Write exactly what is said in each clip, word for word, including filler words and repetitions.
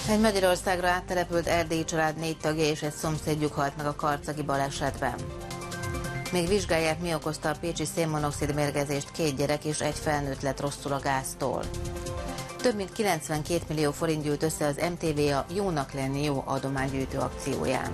Egy Magyarországra áttelepült erdélyi család négy tagja és egy szomszédjuk halt meg a karcagi balesetben. Még vizsgálják, mi okozta a pécsi szénmonoxid mérgezést, két gyerek és egy felnőtt lett rosszul a gáztól. Több mint kilencvenkét millió forint gyűlt össze az em té vé a Jónak lenni jó adománygyűjtő akcióján.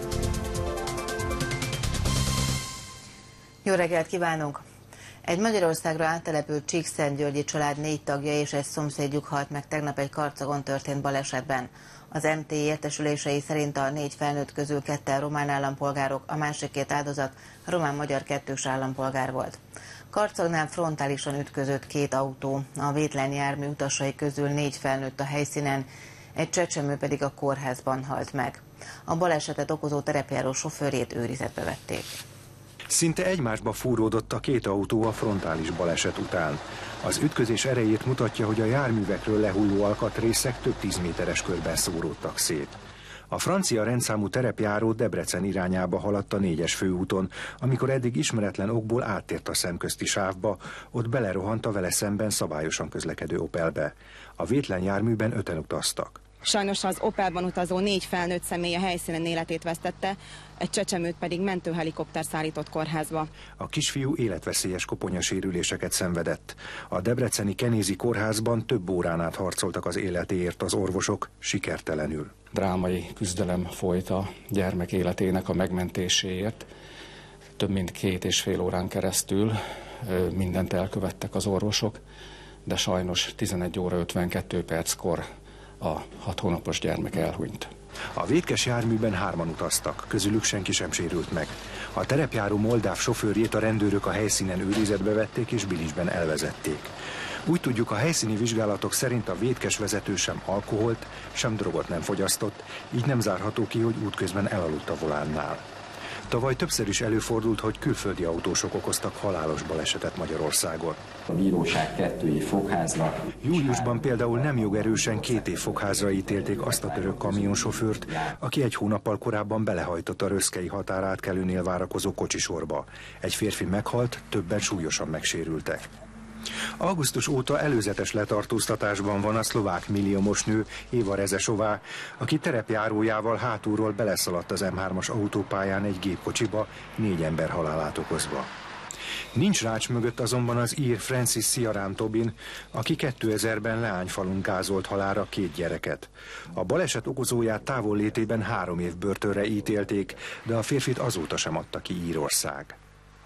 Jó reggelt kívánunk! Egy Magyarországra áttelepült Csíkszentgyörgyi család négy tagja és egy szomszédjuk halt meg tegnap egy Karcagon történt balesetben. Az em té értesülései szerint a négy felnőtt közül ketten román állampolgárok, a másik két áldozat román-magyar kettős állampolgár volt. Karcagnál frontálisan ütközött két autó, a vétlen jármű utasai közül négy felnőtt a helyszínen, egy csecsemő pedig a kórházban halt meg. A balesetet okozó terepjáró sofőrjét őrizetbe vették. Szinte egymásba fúródott a két autó a frontális baleset után. Az ütközés erejét mutatja, hogy a járművekről lehulló alkatrészek több tíz méteres körben szóródtak szét. A francia rendszámú terepjáró Debrecen irányába haladt a négyes főúton, amikor eddig ismeretlen okból áttért a szemközti sávba, ott belerohant a vele szemben szabályosan közlekedő Opelbe. A vétlen járműben öten utaztak. Sajnos az Opelban utazó négy felnőtt személy a helyszínen életét vesztette, egy csecsemőt pedig mentőhelikopter szállított kórházba. A kisfiú életveszélyes koponyasérüléseket szenvedett. A debreceni Kenézi kórházban több órán át harcoltak az életéért az orvosok, sikertelenül. Drámai küzdelem folyt a gyermek életének a megmentéséért. Több mint két és fél órán keresztül mindent elkövettek az orvosok, de sajnos tizenegy óra ötvenkettő perckor a hat hónapos gyermek elhunyt. A vétkes járműben hárman utaztak, közülük senki sem sérült meg. A terepjáró moldáv sofőrjét a rendőrök a helyszínen őrizetbe vették és bilincsben elvezették. Úgy tudjuk, a helyszíni vizsgálatok szerint a vétkes vezető sem alkoholt, sem drogot nem fogyasztott, így nem zárható ki, hogy útközben elaludt a volánnál. Tavaly többször is előfordult, hogy külföldi autósok okoztak halálos balesetet Magyarországon. A bíróság kettő év fogháznak. Júliusban például nem jogerősen két év fogházra ítélték azt a török kamionsofőrt, aki egy hónappal korábban belehajtott a röszkei határátkelőnél várakozó kocsisorba. Egy férfi meghalt, többen súlyosan megsérültek. Augusztus óta előzetes letartóztatásban van a szlovák milliómos nő Éva Rezesová, aki terepjárójával hátulról beleszaladt az em hármas autópályán egy gépkocsiba, négy ember halálát okozva. Nincs rács mögött azonban az ír Francis Ciarán Tobin, aki kétezerben Leányfalun gázolt halálra két gyereket. A baleset okozóját távollétében három év börtönre ítélték, de a férfit azóta sem adta ki Írország.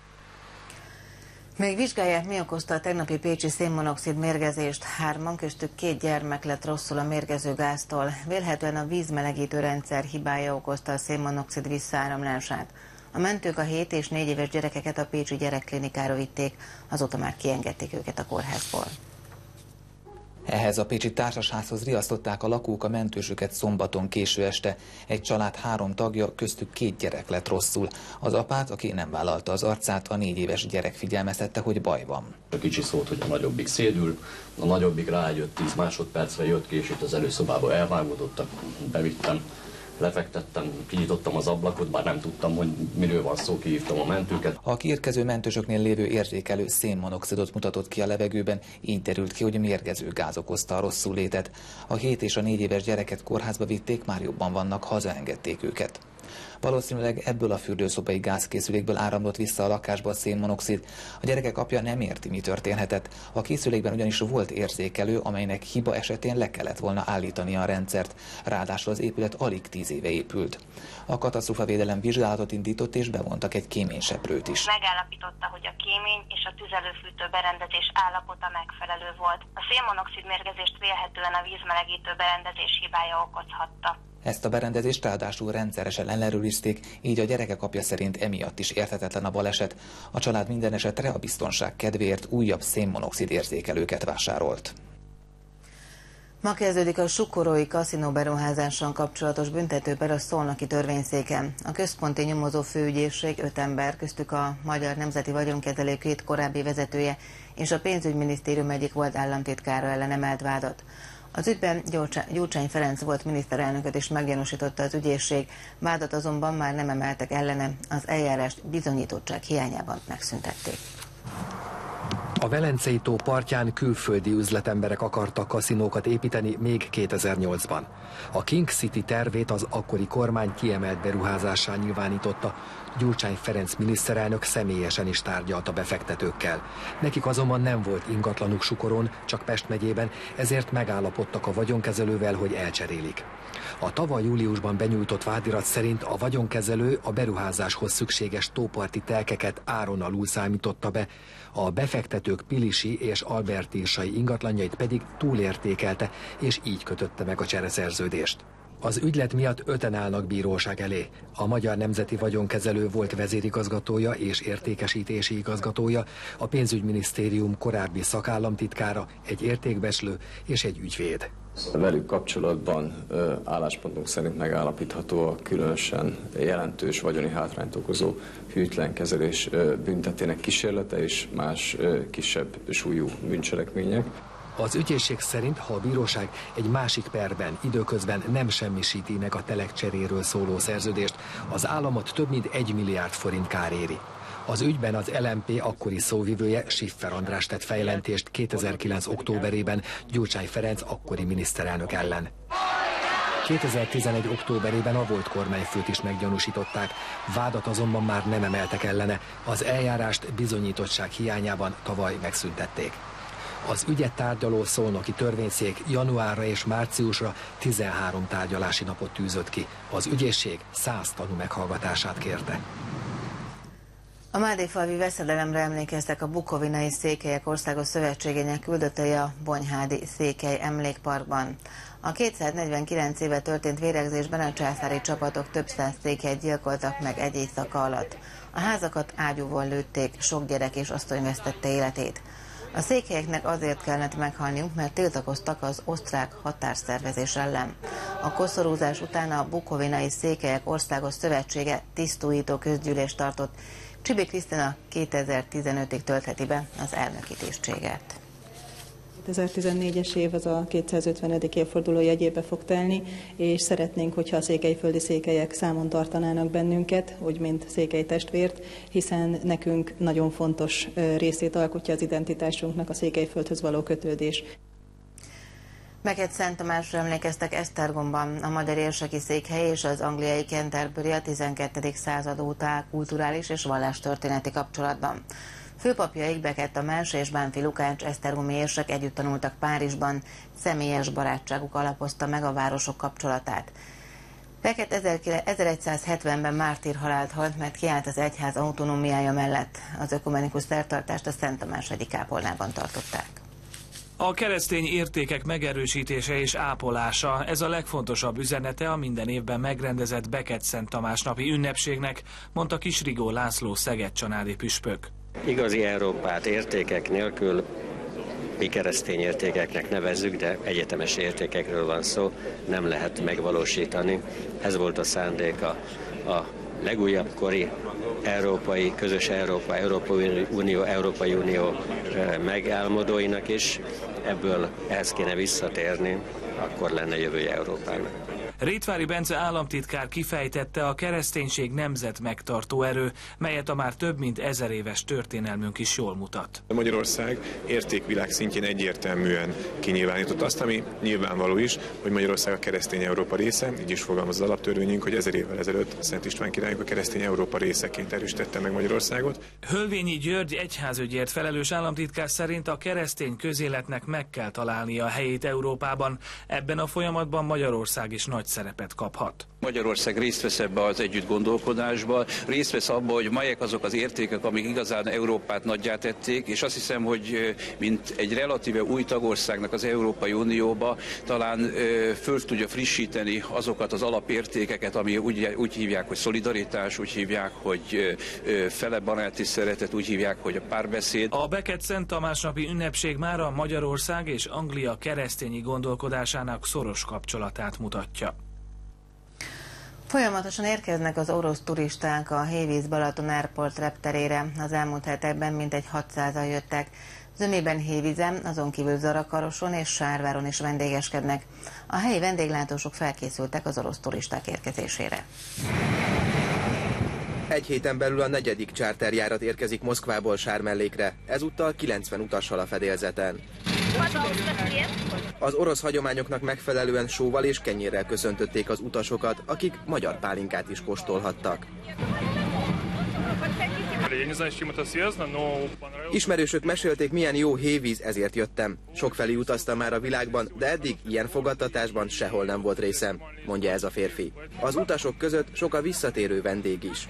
Még vizsgálják, mi okozta a tegnapi pécsi szénmonoxid mérgezést. Hárman, köztük két gyermek lett rosszul a mérgező gáztól. Vélhetően a vízmelegítő rendszer hibája okozta a szénmonoxid visszaáramlását. A mentők a hét és négy éves gyerekeket a pécsi gyerekklinikára vitték, azóta már kiengedték őket a kórházból. Ehhez a pécsi társasházhoz riasztották a lakók a mentősöket szombaton késő este. Egy család három tagja, köztük két gyerek lett rosszul. Az apát, aki nem vállalta az arcát, a négy éves gyerek figyelmeztette, hogy baj van. A kicsi szólt, hogy a nagyobbik szédül, a nagyobbik rájött, tíz másodpercre jött ki, és itt az előszobába elvágódottak, bevittem. Lefektettem, kinyitottam az ablakot, bár nem tudtam, hogy miről van szó, kihívtam a mentőket. A kiérkező mentősöknél lévő érzékelő szénmonoxidot mutatott ki a levegőben, így derült ki, hogy mérgező gáz okozta a rosszul létet. A hét és a négy éves gyereket kórházba vitték, már jobban vannak, hazaengedték őket. Valószínűleg ebből a fürdőszobai gázkészülékből áramlott vissza a lakásba a szénmonoxid. A gyerekek apja nem érti, mi történhetett. A készülékben ugyanis volt érzékelő, amelynek hiba esetén le kellett volna állítani a rendszert. Ráadásul az épület alig tíz éve épült. A katasztrófavédelem vizsgálatot indított és bevontak egy kéményseprőt is. Megállapította, hogy a kémény és a tüzelőfűtő berendezés állapota megfelelő volt. A szénmonoxid mérgezést vélhetően a vízmelegítő berendezés hibája okozhatta. Ezt a berendezést ráadásul rendszeresen ellenőrizték, így a gyerekek apja szerint emiatt is érthetetlen a baleset. A család minden esetre a biztonság kedvéért újabb szénmonoxid érzékelőket vásárolt. Ma kezdődik a Sukorói kaszinó beruházással kapcsolatos büntetőper a szolnoki törvényszéken. A központi nyomozó főügyészség öt ember, köztük a Magyar Nemzeti Vagyonkezelő két korábbi vezetője és a pénzügyminisztérium egyik volt államtitkára ellen emelt vádat. Az ügyben Gyurcsány Ferenc volt miniszterelnököt is meggyanúsította az ügyészség, vádat azonban már nem emeltek ellene, az eljárást bizonyítottság hiányában megszüntették. A A Velencei tó partján külföldi üzletemberek akartak kaszinókat építeni még kétezer-nyolcban. A King City tervét az akkori kormány kiemelt beruházássá nyilvánította. Gyurcsány Ferenc miniszterelnök személyesen is tárgyalt a befektetőkkel. Nekik azonban nem volt ingatlanuk Sukoron, csak Pest megyében, ezért megállapodtak a vagyonkezelővel, hogy elcserélik. A tavaly júliusban benyújtott vádirat szerint a vagyonkezelő a beruházáshoz szükséges tóparti telkeket áron alul számította be, a befektetők pilisi és albertírsai ingatlanjait pedig túlértékelte, és így kötötte meg a csereszerződést. Az ügylet miatt öten állnak bíróság elé. A Magyar Nemzeti Vagyonkezelő volt vezérigazgatója és értékesítési igazgatója, a pénzügyminisztérium korábbi szakállamtitkára, egy értékbecslő és egy ügyvéd. Velük kapcsolatban álláspontunk szerint megállapítható a különösen jelentős vagyoni hátrányt okozó hűtlen kezelés büntetének kísérlete és más kisebb súlyú bűncselekmények. Az ügyészség szerint, ha a bíróság egy másik perben időközben nem semmisíti meg a telekcseréről szóló szerződést, az államot több mint egy milliárd forint kár éri. Az ügyben az el em pé akkori szóvivője, Schiffer András tett fejlentést kétezer-kilenc októberében Gyurcsány Ferenc akkori miniszterelnök ellen. kétezer-tizenegy októberében a volt kormányfőt is meggyanúsították, vádat azonban már nem emeltek ellene, az eljárást bizonyítottság hiányában tavaly megszüntették. Az ügyet tárgyaló szolnoki törvényszék januárra és márciusra tizenhárom tárgyalási napot tűzött ki. Az ügyészség száz tanú meghallgatását kérte. A mádéfalvi veszedelemre emlékeztek a Bukovinai Székelyek Országos Szövetségének küldöttei a Bonyhádi Székely Emlékparkban. A kétszáznegyvenkilenc éve történt véregzésben a császári csapatok több száz székelyt gyilkoltak meg egy éjszaka alatt. A házakat ágyúval lőtték, sok gyerek és asszony vesztette életét. A székelyeknek azért kellett meghalniuk, mert tiltakoztak az osztrák határszervezés ellen. A koszorúzás után a Bukovinai Székelyek Országos Szövetsége tisztújító közgyűlést tartott. Csibi Krisztina kétezer-tizenötig töltheti be az elnöki tisztséget. kétezer-tizennégyes év az a kétszázötvenedik évforduló jegyébe fog telni, és szeretnénk, hogyha a székelyföldi székelyek számon tartanának bennünket, úgy mint székely testvért, hiszen nekünk nagyon fontos részét alkotja az identitásunknak a Székelyföldhöz való kötődés. Beket Szent Tamásra emlékeztek Esztergomban. A magyar érseki székhely és az angliai Canterbury a tizenkettedik század óta kulturális és vallástörténeti kapcsolatban. Főpapjaik Beket Tamás és Bánfi Lukács esztergomi érsek együtt tanultak Párizsban, személyes barátságuk alapozta meg a városok kapcsolatát. Beket ezeregyszázhetvenben mártírhalált halt, mert kiállt az egyház autonómiája mellett. Az ökumenikus szertartást a Szent Tamás hegyi kápolnában tartották. A keresztény értékek megerősítése és ápolása, ez a legfontosabb üzenete a minden évben megrendezett Beket Szent Tamás napi ünnepségnek, mondta Kisrigó László szeged-csanádi püspök. Igazi Európát értékek nélkül, mi keresztény értékeknek nevezzük, de egyetemes értékekről van szó, nem lehet megvalósítani. Ez volt a szándéka a legújabb kori európai, közös Európa, Európai Unió, Európai Unió megálmodóinak is. Ebből ehhez kéne visszatérni, akkor lenne jövője Európának. Rétvári Bence államtitkár kifejtette, a kereszténység nemzet megtartó erő, melyet a már több mint ezer éves történelmünk is jól mutat. Magyarország értékvilág szintjén egyértelműen kinyilvánított azt, ami nyilvánvaló is, hogy Magyarország a keresztény Európa része, így is fogalmaz az alaptörvényünk, hogy ezer évvel ezelőtt Szent István királyunk a keresztény Európa részeként erősítette meg Magyarországot. Hölvényi György egyházügyért felelős államtitkár szerint a keresztény közéletnek meg kell találnia a helyét Európában. Ebben a folyamatban Magyarország is nagy szerepet kaphat. Magyarország részt vesz ebbe az együtt gondolkodásba, részt vesz abba, hogy melyek azok az értékek, amik igazán Európát nagyjá tették, és azt hiszem, hogy mint egy relatíve új tagországnak az Európai Unióba talán föl tudja frissíteni azokat az alapértékeket, ami úgy, úgy hívják, hogy szolidaritás, úgy hívják, hogy fele baráti szeretet, úgy hívják, hogy a párbeszéd. A Beket Szent Tamás napi ünnepség már a Magyarország és Anglia keresztényi gondolkodásának szoros kapcsolatát mutatja. Folyamatosan érkeznek az orosz turisták a Hévíz Balaton Airport repterére. Az elmúlt hetekben mintegy hatszázan jöttek. Zömében, Hévízen, azon kívül Zarakaroson és Sárváron is vendégeskednek. A helyi vendéglátósok felkészültek az orosz turisták érkezésére. Egy héten belül a negyedik charterjárat érkezik Moszkvából Sharm-el-Sheikre, ezúttal kilencven utassal a fedélzeten. Az orosz hagyományoknak megfelelően sóval és kenyérrel köszöntötték az utasokat, akik magyar pálinkát is kóstolhattak. Ismerősök mesélték, milyen jó hévíz, ezért jöttem. Sokfelé utaztam már a világban, de eddig ilyen fogadtatásban sehol nem volt részem, mondja ez a férfi. Az utasok között sok a visszatérő vendég is.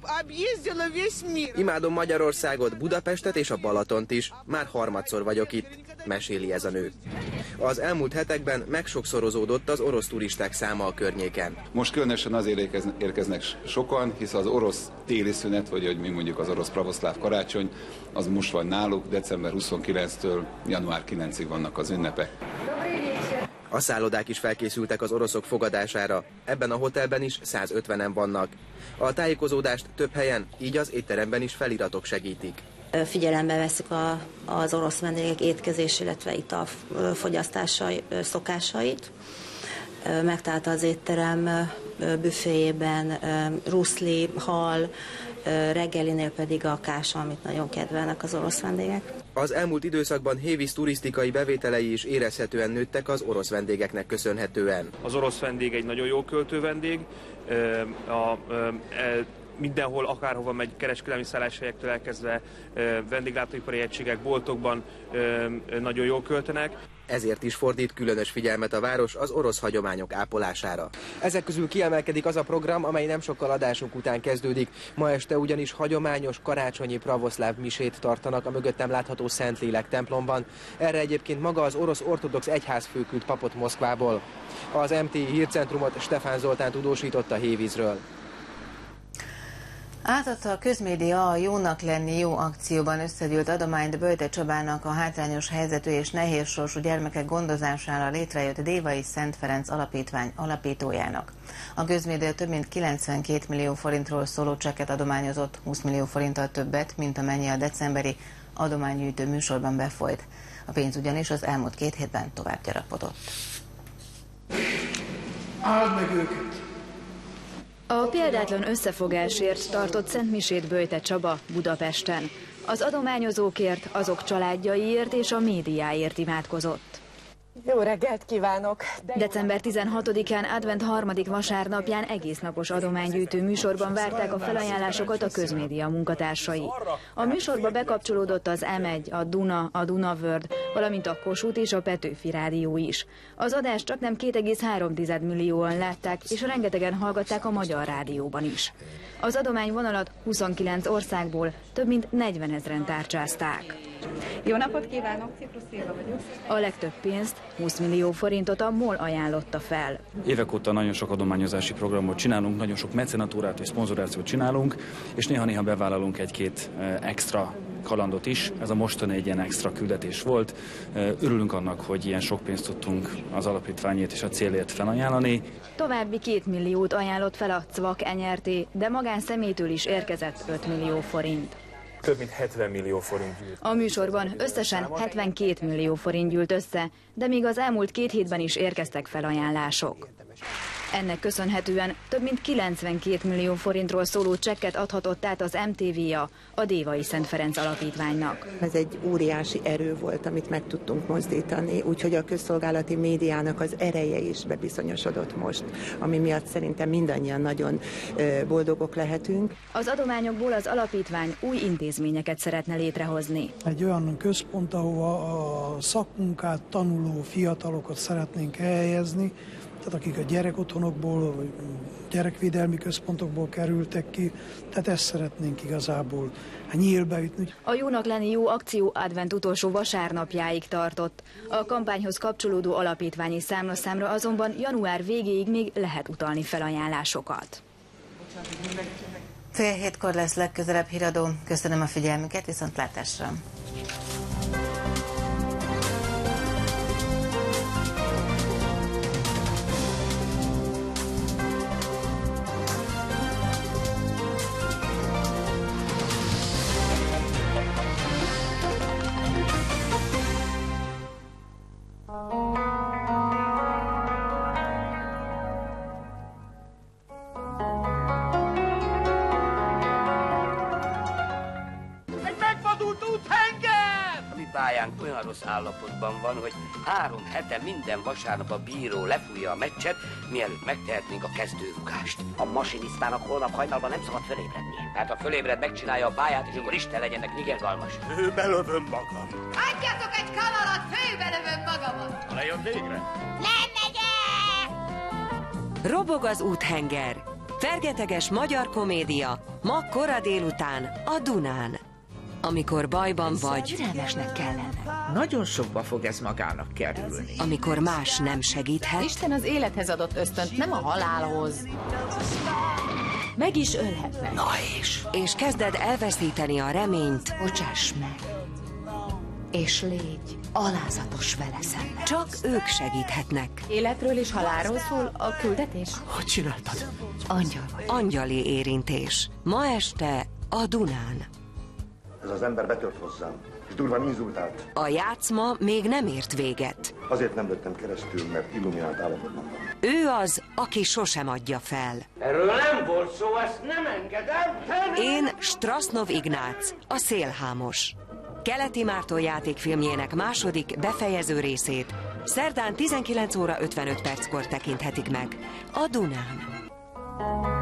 Imádom Magyarországot, Budapestet és a Balatont is. Már harmadszor vagyok itt, meséli ez a nő. Az elmúlt hetekben megsokszorozódott az orosz turisták száma a környéken. Most különösen azért érkeznek sokan, hisz az orosz téli szünet, vagy hogy mi mondjuk az orosz pravoszláv karácsony, az most van náluk, december huszonkilencedikétől január kilencedikéig vannak az ünnepek. A szállodák is felkészültek az oroszok fogadására. Ebben a hotelben is százötvenen vannak. A tájékozódást több helyen, így az étteremben is feliratok segítik. Figyelembe veszük a, az orosz vendégek étkezés, illetve italfogyasztásai szokásait. Megtalálta az étterem büféjében ruszli, hal, reggelinél pedig a kása, amit nagyon kedvelnek az orosz vendégek. Az elmúlt időszakban hévíz turisztikai bevételei is érezhetően nőttek az orosz vendégeknek köszönhetően. Az orosz vendég egy nagyon jó költő vendég, a, a, a, mindenhol, akárhova megy, kereskedelmi szálláshelyektől elkezdve vendéglátóipari egységek, boltokban nagyon jól költenek. Ezért is fordít különös figyelmet a város az orosz hagyományok ápolására. Ezek közül kiemelkedik az a program, amely nem sokkal adásunk után kezdődik. Ma este ugyanis hagyományos karácsonyi pravoszláv misét tartanak a mögöttem látható Szentlélek templomban. Erre egyébként maga az orosz ortodox egyház főküld papot Moszkvából. Az em té hírcentrumot Stefán Zoltán tudósította hévízről. Átadta a közmédia a Jónak lenni jó akcióban összegyűlt adományt Böjte Csabának, a hátrányos helyzetű és nehéz sorsú gyermekek gondozására létrejött Dévai Szent Ferenc Alapítvány alapítójának. A közmédia több mint kilencvenkét millió forintról szóló csekket adományozott, húsz millió forinttal többet, mint amennyi a decemberi adománygyűjtő műsorban befolyt. A pénz ugyanis az elmúlt két hétben tovább gyarapodott. Áld meg őket! A példátlan összefogásért tartott szentmisét Böjte Csaba Budapesten. Az adományozókért, azok családjaiért és a médiáért imádkozott. Jó reggelt kívánok! december tizenhatodikán advent harmadik vasárnapján egésznapos adománygyűjtő műsorban várták a felajánlásokat a közmédia munkatársai. A műsorba bekapcsolódott az em egy, a Duna, a Dunavörd, valamint a Kossuth és a Petőfi Rádió is. Az adást csaknem két egész három millióan látták, és rengetegen hallgatták a Magyar Rádióban is. Az adományvonalat huszonkilenc országból több mint negyvenezren tárcsázták. Jó napot kívánok, Ciprus Szilva vagyok. A legtöbb pénzt, húsz millió forintot a MOL ajánlotta fel. Évek óta nagyon sok adományozási programot csinálunk, nagyon sok mecenatúrát és szponzorációt csinálunk, és néha-néha bevállalunk egy-két extra kalandot is. Ez a mostani egy ilyen extra küldetés volt. Örülünk annak, hogy ilyen sok pénzt tudtunk az alapítványért és a célért felajánlani. További két milliót ajánlott fel a cé vé á ká en er té, de magánszemélytől is érkezett öt millió forint. Több mint hetven millió forint gyűlt. A műsorban összesen hetvenkét millió forint gyűlt össze, de még az elmúlt két hétben is érkeztek felajánlások. Ennek köszönhetően több mint kilencvenkét millió forintról szóló csekket adhatott át az em té vé-ja a Dévai Szent Ferenc Alapítványnak. Ez egy óriási erő volt, amit meg tudtunk mozdítani, úgyhogy a közszolgálati médiának az ereje is bebizonyosodott most, ami miatt szerintem mindannyian nagyon boldogok lehetünk. Az adományokból az alapítvány új intézményeket szeretne létrehozni. Egy olyan központ, ahova a szakmunkát tanuló fiatalokat szeretnénk elhelyezni, tehát akik a gyerekotthonokból, vagy gyerekvédelmi központokból kerültek ki, tehát ezt szeretnénk igazából nyílbe ütni. A Jónak lenni jó akció advent utolsó vasárnapjáig tartott. A kampányhoz kapcsolódó alapítványi számlaszámra azonban január végéig még lehet utalni felajánlásokat. Fél hétkor lesz legközelebb híradó. Köszönöm a figyelmüket, viszontlátásra! pályánk olyan rossz állapotban van, hogy három hete minden vasárnap a bíró lefújja a meccset, mielőtt megtehetnénk a kezdőrugást. A masinisztának holnap hajnalban nem szabad fölébrednie. Hát ha fölébred, megcsinálja a pályát, és akkor Isten legyen neki nyilgalmas. Főbelövöm magam. Adjatok egy kanalat, főbelövöm magamat! Lejön végre? Nem megyek! Robog az úthenger. Fergeteges magyar komédia, ma kora délután a Dunán. Amikor bajban vagy, Türelmesnek kell lenne. Nagyon sokba fog ez magának kerülni. amikor más nem segíthet, Isten az élethez adott ösztönt, nem a halálhoz. Meg is ölhetnek. na és, és kezded elveszíteni a reményt, Bocsáss meg. És légy alázatos vele szemben. csak ők segíthetnek. Életről és halálról szól a küldetés? Hogy csináltad? Angyal vagy. Angyali érintés. Ma este a Dunán. Ez az ember betört hozzám, és durván inzultált. A játszma még nem ért véget. Azért nem vettem keresztül, mert illuminált állapotban van. Ő az, aki sosem adja fel. Erről nem volt szó, ezt nem engedem. Én Strasznov Ignác, a Szélhámos. Keleti Márton játékfilmjének második, befejező részét szerdán tizenkilenc óra ötvenöt perckor tekinthetik meg a Dunán.